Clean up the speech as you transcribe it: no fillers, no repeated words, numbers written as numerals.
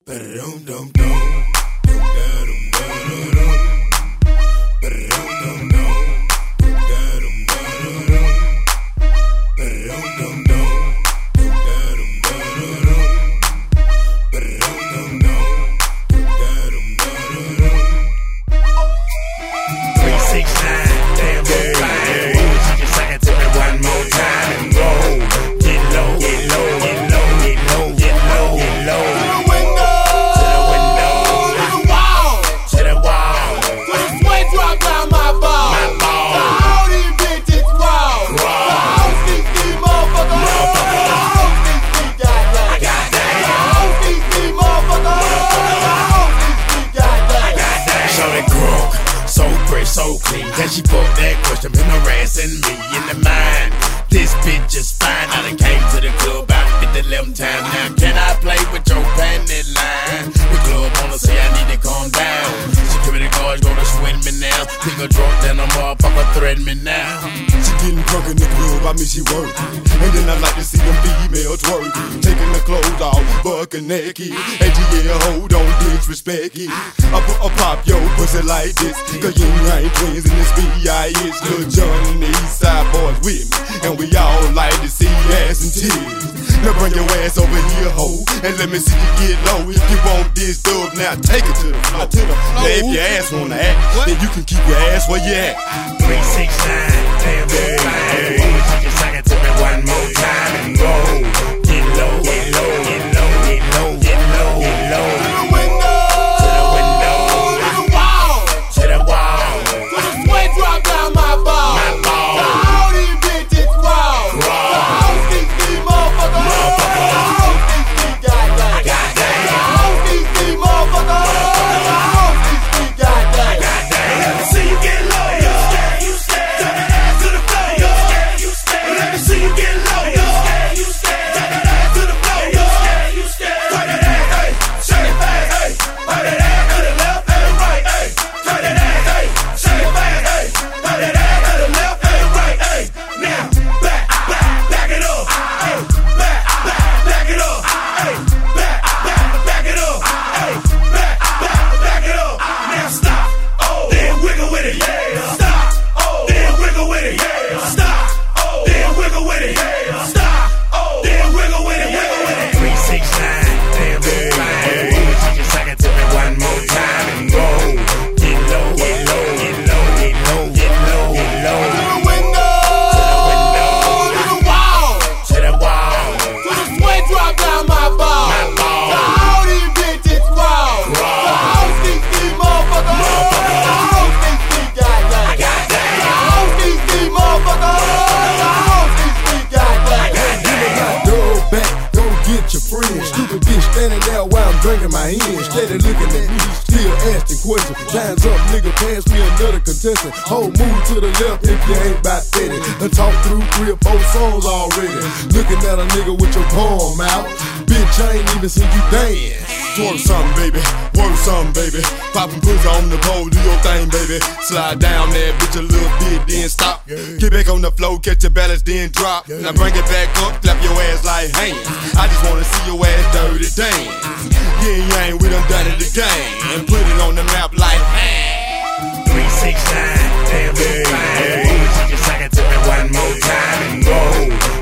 So clean, can she put that question, been harassing me in the mind? This bitch is fine, I done came to the club about 50-11 times. Now can I play with your panty line? The club wanna say I need to calm down. Security guards gonna swing me now. Think a drunk, then a motherfucker threaten me now. She getting drunk in the club, I mean she work. And then I like to see them females twerk, taking the clothes off, bucking naked. And yeah, hold on, disrespect it. I pop your pussy like this, cause you ain't twins in this B.I.H. Lil Jon and the East Side boys with me, and we all like to see ass and titties. Now bring your ass over here, ho, and let me see you get low. If you want this dub, now take it to the floor. Now if your ass wanna act, then you can keep your ass where you at. 369, damn good, fine. She just suck it to me one more time and go. Get low, get low, get low, get low, get low, get low. To the window, to the window, to the wall, to the wall, to the sweat drop down my ball. my ball. To all these bitches raw. To all these motherfuckers. To all these goddamn. To all these motherfuckers. To all these goddamn. Let me see you get low, you scared, you scared. Turn that ass to the floor, you scared, you scared. Let me see you get low, you scared, you scared. Turn that ass to the floor, you scared, you scared. Turn that ass, hey, shake it fast, hey. Turn that ass to the left and the right, hey. Turn that ass, hey, shake it fast, hey. Turn that ass to the left and the right, hey. Now, back it up, hey. Back it up, hey. Back it up, hey. Back it up. Now stop, oh, then wiggle with it, yeah. Stop, oh, then wiggle with it, yeah. Stop, oh, then wiggle with it, yeah. Stop, oh, then wiggle with it, wiggle with it. 369, damn good, fine. She just suck it to me one more time and go. Get low, get low, get low, get low, get low, get low. To the window, to the wall, To the wall, to the sweat drop down my ball. my ball. To all these bitches raw. To all these motherfuckers. To all these goddamn. To all these motherfuckers. To all these goddamn. Dub back, go get your friend. Stupid bitch standing there while I'm drinking my hand. Steady looking at me, still asking questions. Time's up, nigga, pass me another contestant. Whole move to the left if you ain't about 30. Done talk through 3 or 4 songs already. Looking at a nigga with your palm out. Bitch, I ain't even seen you dance. Twerk something, baby. Work something, baby. Poppin' pussy on the pole, do your thing, baby. Slide down there, bitch, a little bit, then stop. Get back on the floor, catch your balance, then drop. Now bring it back up, clap your ass like hands. I just wanna see your ass dirty dance. Yeah, we done done it again. And put it on the map like, hey. 369, damn good, fine. She just suck it to me one more time and go.